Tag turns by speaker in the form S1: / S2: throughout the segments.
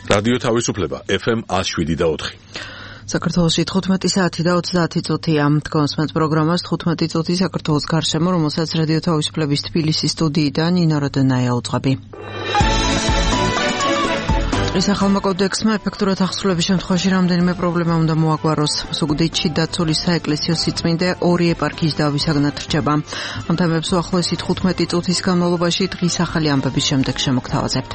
S1: რადიო თავისუფლება FM 107.4.
S2: საქართველოში 15 საათი და 30 წუთია. თქვენს პროგრამას 15 წუთი საქართველოს გარშემო, რომელსაც რადიო თავისუფლების თბილისის სტუდიიდან ნინო როდენაია უძღვები. ეს ახალმა კოდექსმა ეფექტურად აღსრულების შემთხვევაში რამდენიმე პრობლემა უნდა მოაგვაროს. ზუგდიდში დაცული საეკლესიო სიწმინდე 2 ეპარქიის დავისაგნად რჩება. ამ თემებს უახლოესი 15 წუთის განმავლობაში დღის ახალი ამბების შემდეგ შემოგთავაზებთ.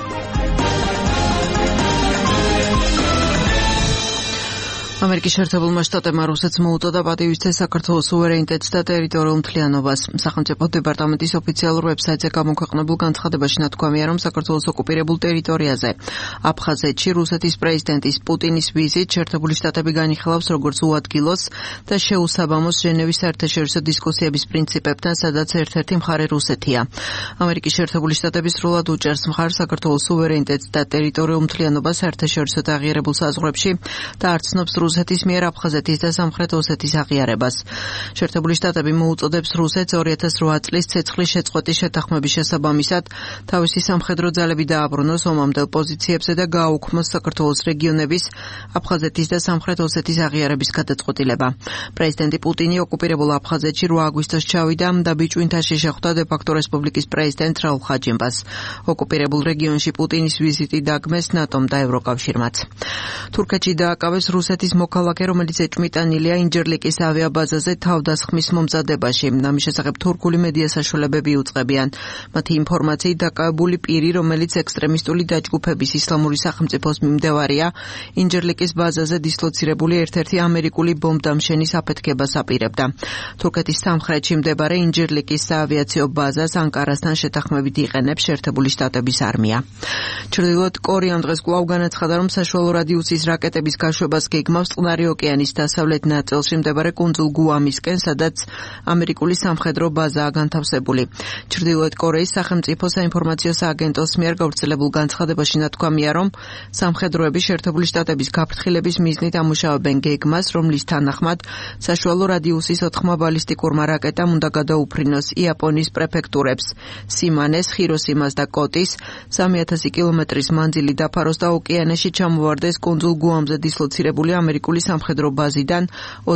S2: ამერიკის შეერთებულმა შტატებმა რუსეთს მოუწოდა პატივისცეს საქართველოს სუვერენიტეტს და ტერიტორიულ მთლიანობას. სახელმწიფო დეპარტამენტის ოფიციალურ ვებსაიტზე გამოქვეყნებულ განცხადებაში ნათქვამია, რომ საქართველოს ოკუპირებულ ტერიტორიაზე აფხაზეთში რუსეთის პრეზიდენტის პუტინის ვიზიტ შეერთებული შტატები განიხილავს როგორც უადგილოს და შეუსაბამოს ჟენევის საერთაშორისო დისკუსიების პრინციპებთან, სადაც ერთ-ერთი მხარე რუსეთია. ამერიკის შეერთებული შტატები სრულად უჭერს მხარს საქართველოს სუვერენიტეტს და ტერიტორიულ მთლიანობას საერთაშორისო აღიარებულ საზღვრებში და არ ცნობს რუსეთის მიერ აფხაზეთის და სამხრეთ ოსეთის აღიარებას. შეერთებული შტატები მოუწოდებს რუსეთს 2008 წლის ცეცხლის შეწყვეტის შეთანხმების შესაბამისად თავისი სამხედრო ძალები დააბრუნოს ომამდელ პოზიციებზე და გააუქმოს საქართველოს რეგიონების აფხაზეთის და სამხრეთ ოსეთის აღიარების გადაწყვეტილება. პრეზიდენტი პუტინი ოკუპირებულ აფხაზეთში 8 აგვისტოს ჩავიდა და ბიჭვინთაში შეხვდა დე-ფაქტო რესპუბლიკის პრეზიდენტ რაულ ხაჯიმბას. ოკუპირებულ რეგიონში პუტინის ვიზიტი დაგმეს ნატომ და ევროკავშირმაც. თურქეთში დააკავეს რუსეთის მოქალაქე, რომელიც ეჭვმიტანილია ინჯერლიკის ავიაბაზაზე თავდასხმის მომზადებაში. ამის შესახებ თურქული მედია საშუალებები უწყებიან. მათი ინფორმაციით დაკავებული პირი, რომელიც ექსტრემისტული დაჯგუფების ისლამური სახელმწიფოს მიმდევარია, ინჯერლიკის ბაზაზე დისლოცირებული ერთ-ერთი ამერიკული ბომბდამშენის აფეთქებას აპირებდა. თურქეთის სამხრეთში მდებარე ინჯერლიკის საავიაციო ბაზას ანკარასთან შეთანხმებით იყენებს შეერთებული შტატების არმია. ჩრდილოეთ კორეამ დღეს კვლავ განაცხადა, რომ საშუალო რადიუსის რაკეტების გაშვებას გეგმავს წყნარი ოკეანის დასავლეთ ნაწილში მდებარე კუნძულ გუამისკენ, სადაც ამერიკული სამხედრო ბაზაა განთავსებული. ჩრდილოეთ კორეის სახელმწიფო საინფორმაციო სააგენტოს მიერ გავრცელებულ განცხადებაში ნათქვამია, რომ სამხედროები შეერთებული შტატების გაფრთხილების მიზნით ამუშავებენ გეგმას, რომლის თანახმად საშუალო რადიუსის 4 ბალისტიკურმა რაკეტამ უნდა გადაუფრინოს იაპონიის პრეფექტურებს სიმანეს, ხიროსიმას და კოტის 3000 კილომეტრის მანძილი დაფაროს და ოკეანეში ჩამოვარდეს კუნძულ გუამზე დისლოცირებული ამერიკული სამხედრო ბაზიდან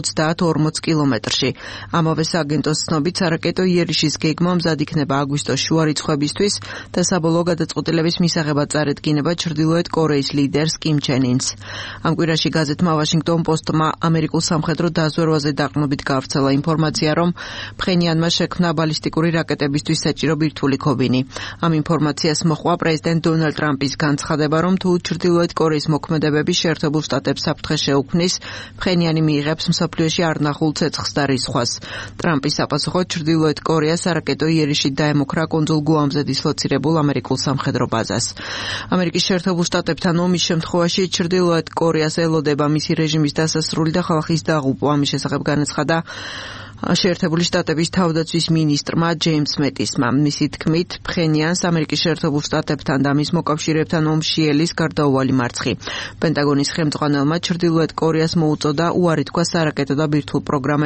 S2: 30-40 კილომეტრში. ამავე სააგენტოს ცნობით სარაკეტო იერიშის გეგმა მზად იქნება აგვისტოს შუა რიცხვებისთვის და საბოლოო გადაწყვეტილების მისაღებად წარედგინება ჩრდილოეთ კორეის ლიდერს კიმ ჩენ ინს. ამ კვირაში გაზეთმა ვაშინგტონ პოსტმა ამერიკულ სამხედრო დაზვერვაზე დაყრდნობით გავრცელა ინფორმაცია, რომ ფხენიანმა შექმნა ბალისტიკური რაკეტებისთვის საჭირო ბირთვული ქობინი. ამ ინფორმაციას მოჰყვა პრეზიდენტ დონალდ ტრამპის განცხადება, რომ თუ ჩრდილოეთ კორეის მოქმედებები შეერთებულ შტატებს საფრთხე შეუქმნის, ფხენიანი მიიღებს მსოფლიოში არ ნახულ ცეცხლს და რისხვას. ტრამპის საპასუხოდ ჩრდილოეთ კორეას სარაკეტო იერიშით დაემუქრა კუნძულ გუამზე დისლოცირებულ ამერიკულ სამხედრო ბაზას. ამერიკის შეერთებულ შტატებთან ომის შემთხვევაში ჩრდილოეთ კორეას ელოდება მისი რეჟიმის დასასრული და ხალხის დაღუპვა. ამის შესახებ განაცხადა შეერთებული შტატების თავდაცვის მინისტრმა ჯეიმს მეტისმა. მისი თქმით, ფხენიანს ამერიკის შეერთებულ შტატებთან და მის მოკავშირეებთან ომში ელის გარდაუვალი მარცხი. პენტაგონის ხელმძღვანელმა ჩრდილოეთ კორეას მოუწოდა უარი თქვა სარაკეტო და ბირთვულ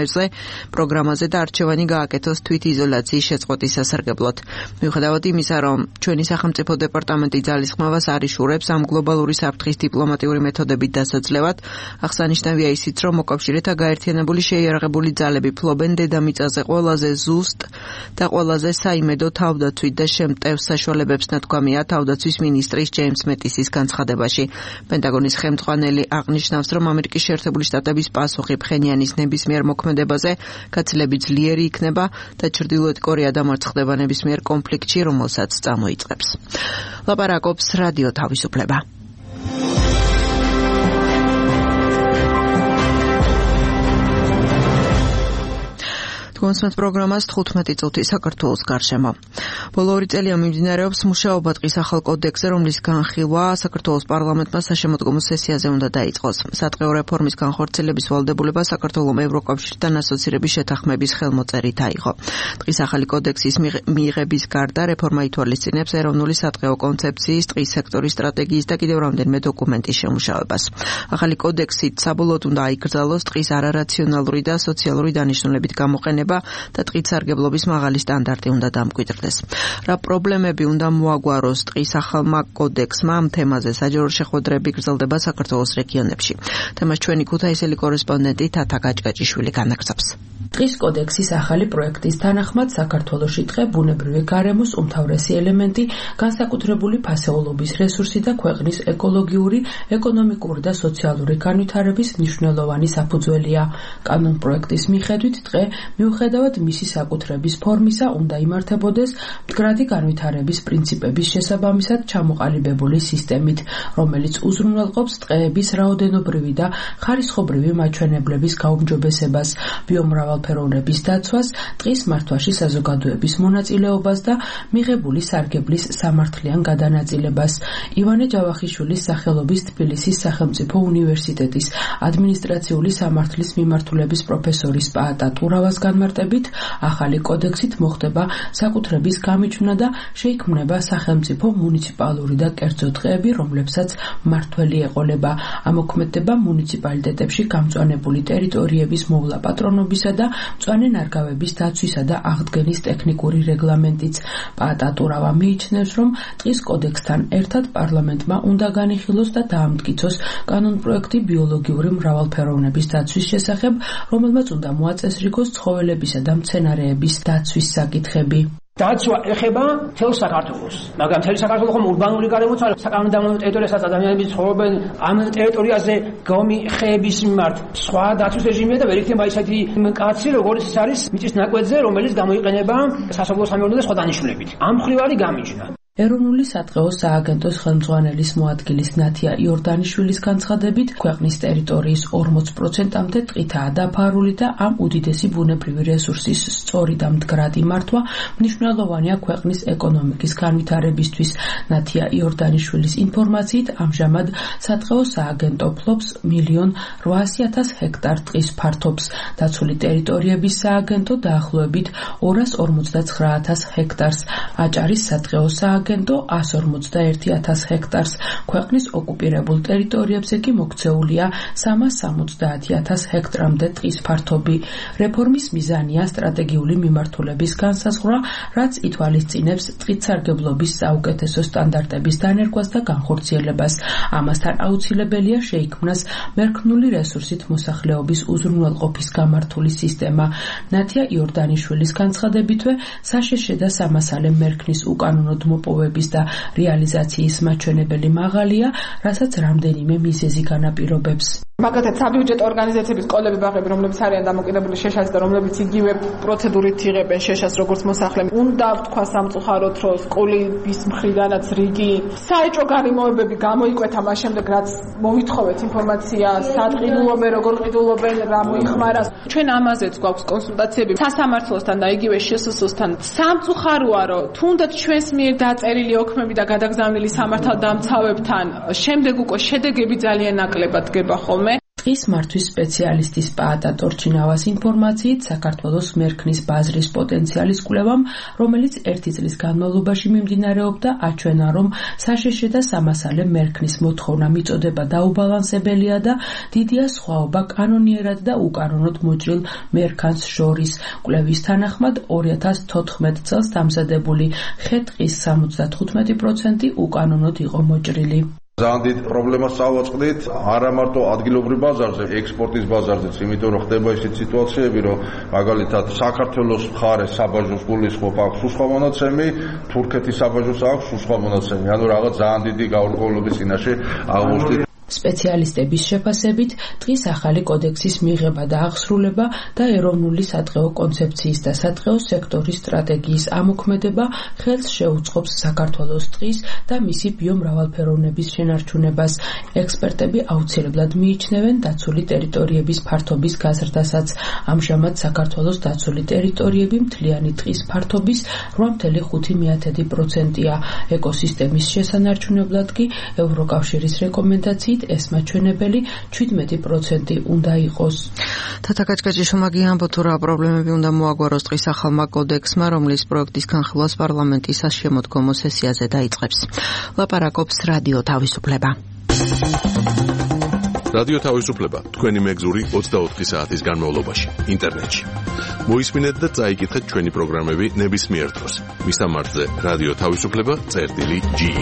S2: პროგრამაზე და არჩევანი გააკეთოს თვითიზოლაციის შეწყვეტის სასარგებლოდ. მიუხედავად იმისა, რომ ჩვენი სახელმწიფო დეპარტამენტი ძალისხმევას არ იშურებს ამ გლობალური საფრთხის დიპლომატიური მეთოდებით დასაძლევად, აღსანიშნავია ისიც, რომ მოკავშირეთა გაერთიანებული შეიარაღებული ძალები ფლობენ დედამიწაზე ყველაზე ზუსტ და ყველაზე საიმედო თავდაცვით და შემტევ საშუალებებს ნათქვამია თავდაცვის მინისტრის ჯეიმს მეტისის განცხადებაში. პენტაგონის ხელმძღვანელი აღნიშნავს, რომ ამერიკის შეერთებული შტატების პასუხი ფხენიანის ნებისმიერ მოქმედებაზე გაცილებით ძლიერი იქნება და ჩრდილოეთ კორეა დამარცხდება ნებისმიერ კონფლიქტში, რომელსაც წამოიწყებს. ლაპარაკობს რადიო თავისუფლება. კონსმეთ პროგრამას 15 წუთი საქართველოს გარშემო. ბოლო 2 წელია მიმდინარეობს მუშაობა ტყის ახალ კოდექსზე, რომლის განხილვა საქართველოს პარლამენტმა საშემოდგომო სესიაზე უნდა დაიწყოს. სატყეო რეფორმის განხორციელების ვალდებულება საქართველოს ევროკავშირთან ასოცირების შეთანხმების ხელმოწერით აიღო. ტყის ახალი კოდექსის მიღების გარდა რეფორმა ითვალისწინებს ეროვნული სატყეო კონცეფციის, ტყის სექტორის სტრატეგიის და კიდევ რამდენიმე დოკუმენტის შემუშავებას. ახალი კოდექსით საბოლოოდ უნდა აიკრძალოს ტყის არარაციონალური და სოციალური დანიშნულებით გამოყენება გაფორმება და ტყით სარგებლობის მაღალი სტანდარტი უნდა დამკვიდრდეს. რა პრობლემები უნდა მოაგვაროს ტყის ახალმა კოდექსმა ამ თემაზე საჯარო შეხვედრები გრძელდება საქართველოს რეგიონებში. თემას ჩვენი ქუთაისელი კორესპონდენტი თათა გაჭგაჭიშვილი განაგრძობს.
S3: ტყის კოდექსის ახალი პროექტის თანახმად საქართველოში ტყე ბუნებრივი გარემოს უმთავრესი ელემენტი, განსაკუთრებული ფასეულობის რესურსი და ქვეყნის ეკოლოგიური, ეკონომიკური და სოციალური განვითარების მნიშვნელოვანი საფუძველია. კანონპროექტის მიხედვით ტყე მიუხედავად მისი საკუთრების ფორმისა უნდა იმართებოდეს მდგრადი განვითარების პრინციპების შესაბამისად ჩამოყალიბებული სისტემით, რომელიც უზრუნველყოფს ტყეების რაოდენობრივი და ხარისხობრივი მაჩვენებლების გაუმჯობესებას, ბიომრავალფეროვნების დაცვას, ტყის მართვაში საზოგადოების მონაწილეობას და მიღებული სარგებლის სამართლიან გადანაწილებას. ივანე ჯავახიშვილის სახელობის თბილისის სახელმწიფო უნივერსიტეტის ადმინისტრაციული სამართლის მიმართულების პროფესორის პაატა ტურავას განმარტებით, ახალი კოდექსით მოხდება საკუთრების გამიჩვენა და შეიქმნება სახელმწიფო, მუნიციპალური და კერძო ტყეები, რომლებსაც მმართველი ეყოლება. ამოქმედდება მუნიციპალიტეტებში გამწვანებული ტერიტორიების მოვლა პატრონობისა და მწვანე ნარგავების დაცვისა და აღდგენის ტექნიკური რეგლამენტიც. პაატა ტურავა მიიჩნევს, რომ ტყის კოდექსთან ერთად პარლამენტმა უნდა განიხილოს და დაამტკიცოს კანონპროექტი ბიოლოგიური მრავალფეროვნების დაცვის შესახებ, რომელმაც უნდა მოაწესრიგოს ცხოველებისა და მცენარეების დაცვის საკითხები.
S4: დაცვა ეხება მთელ საქართველოს, მაგრამ მთელი საქართველო ხომ ურბანული გარემოც არა, საკანონმდებლო ტერიტორიასაც ადამიანები ცხოვრობენ, ამ ტერიტორიაზე გომი ხეების მიმართ სხვა დაცვის რეჟიმია და ვერ იქნება ისეთი მკაცრი, როგორც ის არის მიწის ნაკვეთზე, რომელიც გამოიყენება სასოფლო სამეურნეო და სხვა დანიშნულებით. ამ მხრივ არის გამიჯნა.
S3: ეროვნული სატყეო სააგენტოს ხელმძღვანელის მოადგილის ნათია იორდანიშვილის განცხადებით, ქვეყნის ტერიტორიის 40%-მდე ტყითაა დაფარული და ამ უდიდესი ბუნებრივი რესურსის სწორი და მდგრადი მართვა მნიშვნელოვანია ქვეყნის ეკონომიკის განვითარებისთვის. ნათია იორდანიშვილის ინფორმაციით, ამჟამად სატყეო სააგენტო ფლობს 1.8 მილიონი ჰექტარ ტყის ფართობს. დაცული ტერიტორიების სააგენტო დაახლოებით 259,000 ჰექტარს, აჭარის სატყეო სააგენტო 151,000 ჰექტარს, ქვეყნის ოკუპირებულ ტერიტორიებზე კი მოქცეულია 370,000 ჰექტრამდე ტყის ფართობი. რეფორმის მიზანია სტრატეგიული მიმართულების განსაზღვრა, რაც ითვალისწინებს ტყით სარგებლობის საუკეთესო სტანდარტების დანერგვას და განხორციელებას. ამასთან აუცილებელია შეიქმნას მერქნული რესურსით მოსახლეობის უზრუნველყოფის გამართული სისტემა. ნათია იორდანიშვილის განცხადებითვე, საშეშე და სამასალე მერქნის უკანონოდ მოპოვების და რეალიზაციის მაჩვენებელი მაღალია, რასაც რამდენიმე მიზეზი განაპირობებს.
S5: მაგალითად, საბიუჯეტო ორგანიზაციების სკოლები, ბაღები, რომლებიც არიან დამოკიდებული შეშას და რომლებიც იგივე პროცედურით იღებენ შეშას როგორც მოსახლე, უნდა ვთქვა სამწუხაროდ, რომ სკოლის მხრიდანაც რიგი საეჭვო გარემოებები გამოიკვეთა მას შემდეგ, რაც მოვითხოვეთ ინფორმაცია, სადყიდულობენ, როგორ ყიდულობენ, რა მოიხმარა. ჩვენ ამაზეც გვაქვს კონსულტაციები სასამართლოსთან და იგივე შსს-თან. სამწუხაროა, რომ თუნდაც ჩვენს მიერ დაწერილი ოქმები და გადაგზავნილი სამართალდამცავებთან შემდეგ უკვე შედეგები ძალიან ნაკლებად დგება ხოლმე.
S3: ტყის მართვის სპეციალისტის პაატა ტორჩინავას ინფორმაციით, საქართველოს მერქნის ბაზრის პოტენციალის კვლევამ, რომელიც 1 წლის განმავლობაში მიმდინარეობდა, აჩვენა, რომ საშეშე და სამასალე მერქნის მოთხოვნა მიწოდება დაუბალანსებელია და დიდია სხვაობა კანონიერად და უკანონოდ მოჭრილ მერქანს შორის. კვლევის თანახმად 2014 წელს დამზადებული ხე-ტყის 75% უკანონოდ იყო მოჭრილი.
S6: ძალიან დიდ პრობლემას წავაწყდით არა მარტო ადგილობრივ ბაზარზე, ექსპორტის ბაზარზეც, იმიტომ რომ ხდება ისეთი სიტუაციები, რომ მაგალითად საქართველოს მხარეს საბაჟოს გულისხმობ აქვს სხვა მონაცემი, თურქეთის საბაჟოს აქვს სხვა მონაცემი, ანუ რაღაც ძალიან დიდი გაურკვევლობის წინაშე აღმოჩნდით.
S3: სპეციალისტების შეფასებით, ტყის ახალი კოდექსის მიღება და აღსრულება და ეროვნული სატყეო კონცეფციის და სატყეო სექტორის სტრატეგიის ამოქმედება ხელს შეუწყობს საქართველოს ტყის და მისი ბიომრავალფეროვნების შენარჩუნებას. ექსპერტები აუცილებლად მიიჩნევენ დაცული ტერიტორიების ფართობის გაზრდასაც. ამჟამად საქართველოს დაცული ტერიტორიები მთლიანი ტყის ფართობის 8.5%-ია. ეკოსისტემის შესანარჩუნებლად კი ევროკავშირის რეკომენდაციით ეს მაჩვენებელი 17% უნდა იყოს.
S2: თათა გაჭგაჭიშვილმა გიამბო თუ რა პრობლემები უნდა მოაგვაროს ტყის ახალმა კოდექსმა, რომლის პროექტის განხილვას პარლამენტის შემოდგომო სესიაზე დაიწყებს. ლაპარაკობს რადიო თავისუფლება.
S1: რადიო თავისუფლება თქვენი მეგზური 24 საათის განმავლობაში ინტერნეტში. მოისმინეთ და წაიკითხეთ ჩვენი პროგრამები ნებისმიერ დროს. მისამართზე რადიო თავისუფლება.ge.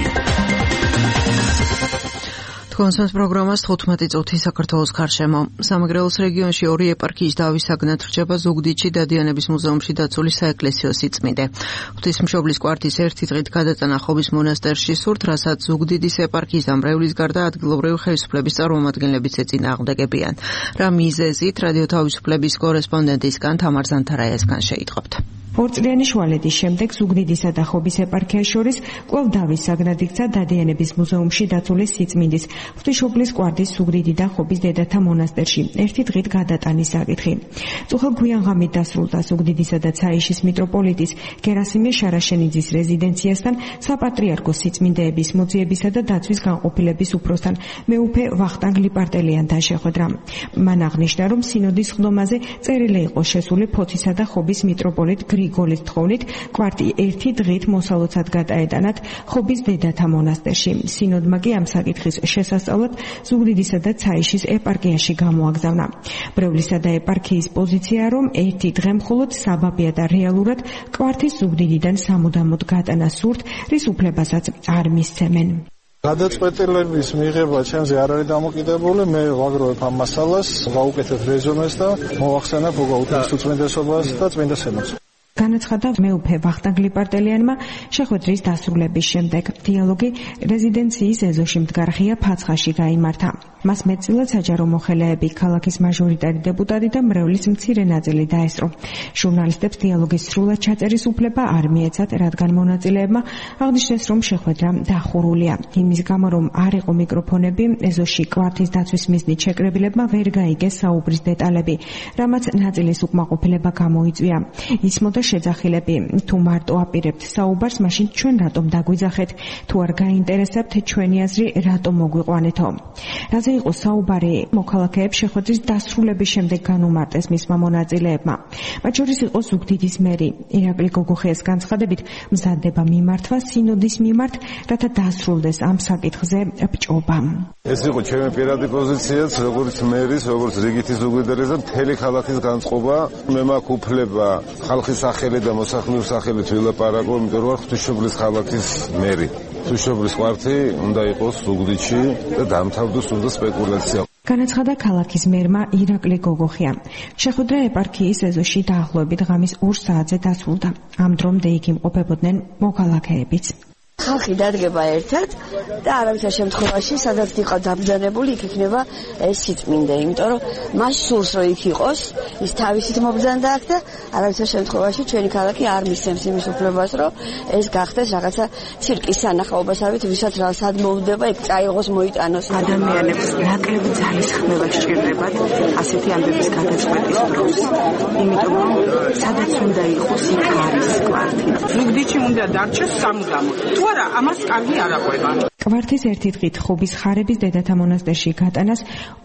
S2: კონსენს პროგრამას 15 წუთი საქართველოს გარშემო. სამეგრელოს რეგიონში 2 ეპარქიის დავისაგნად რჩება ზუგდიდში დადიანების მუზეუმში დაცული საეკლესიო სიწმინდე. ღვთისმშობლის კვართის ერთი დღით გადაწანა ხობის მონასტერში სურთ, რასაც ზუგდიდის ეპარქიის დამრევლის გარდა ადგილობრივი ხელისუფლების წარმომადგენლებიც ეწინააღმდეგებიან. რა მიზეზით რადიო თავისუფლების კორესპონდენტისგან თამარ ზანთარაიასგან შეიტყობთ.
S7: ორწლიანი შუალედის შემდეგ ზუგდიდისა და ხობის ეპარქიას შორის კვლავ დავისაგნად იქცა დადიანების მუზეუმში დაცული სიწმინდის ღვთისმშობლის კვართის ზუგდიდი და ხობის დედათა მონასტერში ერთი დღით გადატანის საკითხი. წუხელ გვიან ღამით დასრულდა ზუგდიდისა და ცაიშის მიტროპოლიტის გერასიმე შარაშენიძის რეზიდენციასთან საპატრიარქოს სიწმინდეების მოძიებისა და დაცვის განყოფილების უფროსთან მეუფე ვახტანგ ლიპარტელიანთან შეხვედრა. მან აღნიშნა, რომ სინოდის ხდომაზე წერილი იყო შესული ფოცისა და ხობის მიტროპოლიტ გრიგოლის თხოვნით კვართი ერთი დღით მოსალოცად გადაეტანათ ხობის დედათა მონასტერში. სინოდმა კი ამ საკითხის შესასწავლად ზუგდიდისა და ცაიშის ეპარქიაში გამოაგზავნა. ბრევლისა და ეპარქიის პოზიცია, რომ ერთი დღე მხოლოდ საბაბია და რეალურად კვართის ზუგდიდიდან სამუდამოდ გატანა სურთ, რის უფლებასაც არ მისცემენ.
S8: გადაწყვეტილების მიღება ჩემზე არ არის დამოკიდებული, მე ვაგროვებ ამ მასალას, ვაუკეთებ რეზუმეს და მოვახსენებ უწმინდესობას და წმინდა სენატს.
S7: განაცხადა მეუფე ვახტანგ ლიპარტელიანმა შეხვედრის დასრულების შემდეგ. დიალოგი რეზიდენციის ეზოში მდგარ ღია ფაცხაში გაიმართა. მას მეტწილად საჯარო მოხელეები, ქალაქის მაჟორიტარი დეპუტატი და მრევლის მცირე ნაწილი დაესწრო. ჟურნალისტებს დიალოგის სრულად ჩაწერის უფლება არ მიეცათ, რადგან მონაწილეებმა აღნიშნეს, რომ შეხვედრა დახურულია. იმის გამო, რომ არ იყო მიკროფონები, ეზოში კვართის დაცვის მიზნით შეკრებილებმა ვერ გაიგეს საუბრის დეტალები, რამაც ნაწილის უკმაყოფილება გამოიწვია. ისმოდა შეძახილები, თუ მარტო აპირებთ საუბარს, მაშინ ჩვენ რატომ დაგვიძახეთ, თუ არ გაინტერესებთ ჩვენი აზრი, რატომ მოგვიყვანეთო. რაზე იყო საუბარი, მოქალაქეებს შეხვედრის დასრულების შემდეგ განუმარტეს მისმა მონაწილეებმა. მათ შორის იყო ზუგდიდის მერი ირაკლი გოგოხიას განცხადებით, მზადდება მიმართვა სინოდის მიმართ, რათა დასრულდეს ამ საკითხზე ბჭობა.
S8: ეს იყო ჩემი პირადი პოზიციაც, როგორც მერის, როგორც რიგითის ზუგდიდელის და მთელი ქალაქის განწყობა. მე მაქვს უფლება ხალხის სახელი და მოსახლეობის სახელით ვილაპარაკო, იმიტომ რომ ღვთისმშობლის ქალაქის მერი. ღვთისმშობლის კვართი უნდა იყოს ზუგდიდში და დამთავრდეს უნდა სპეკულაცია.
S7: განაცხადა ქალაქის მერმა ირაკლი გოგოხია. შეხვედრა ეპარქიის ეზოში დაახლოებით ღამის 2 საათზე დასრულდა. ამ დრომდე იქ იმყოფებოდნენ მოქალაქეებიც.
S9: ხალხი დადგება ერთად და არავითარ შემთხვევაში სადაც იყო დაბრძანებული იქ იქნება ეს სიწმინდე, იმიტომ რომ მას სურს რომ იქ იყოს, ის თავისით მობრძანდა აქ და არავითარ შემთხვევაში ჩვენი ქალაქი არ მისცემს იმის უფლებას, რომ ეს გახდეს რაღაცა ცირკის სანახაობასავით, ვისაც რა სად მოუდება, იქ წაიღოს, მოიტანოს.
S3: ადამიანებს ნაკლები ძალისხმევა სჭირდებათ ასეთი ამბების გადაწყვეტის დროს. იმიტომ რომ სადაც უნდა იყოს, იქ არის კვართი.
S5: ზუგდიდში უნდა დარჩეს სამუდამოდ. არა, ამას კარგი არ აყვება.
S7: კვართის ერთი დღით ხობის ხარების დედათა მონასტერში გატანას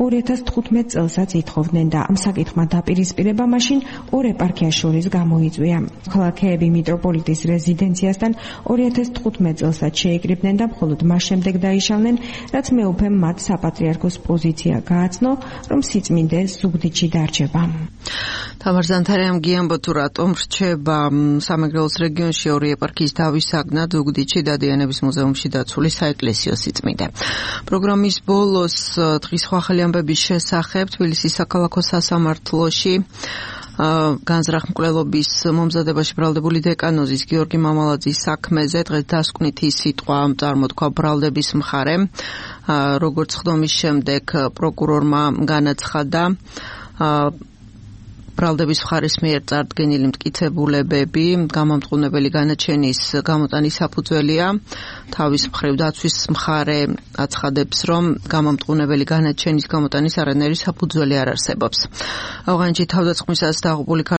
S7: 2015 წელსაც ითხოვდნენ და ამ საკითხმა დაპირისპირება მაშინ 2 ეპარქიას შორის გამოიწვია. ქალაქეები მიტროპოლიტის რეზიდენციასთან 2015 წელსაც შეიკრიბნენ და მხოლოდ მას შემდეგ დაიშალნენ, რაც მეუფემ მათ საპატრიარქოს პოზიცია გააცნო, რომ სიწმინდე ზუგდიდში დარჩება.
S2: თამარ ზანთარაიამ გიამბო თუ რატომ რჩება სამეგრელოს რეგიონში 2 ეპარქიის დავისაგნად ზუგდიდში დადიანების მუზეუმში დაცული საეკლესიო სიწმინდე. პროგრამის ბოლოს დღის ხვალ ამბების შესახებ თბილისის საქალაქო სასამართლოში განზრახ მკვლელობის მომზადებაში ბრალდებული დეკანოზის გიორგი მამალაძის საქმეზე დღეს დასკვნითი სიტყვა წარმოთქვა ბრალდების მხარემ. როგორც ხდომის შემდეგ პროკურორმა განაცხადა, ბრალდების მხარის მიერ წარდგენილი მტკიცებულებები გამამტყუნებელი განაჩენის გამოტანის საფუძველია. თავის მხრივ დაცვის მხარე აცხადებს, რომ გამამტყუნებელი განაჩენის გამოტანის არანაირი საფუძველი არ არსებობს. ავღანეთში თავდასხმისას დაღუპული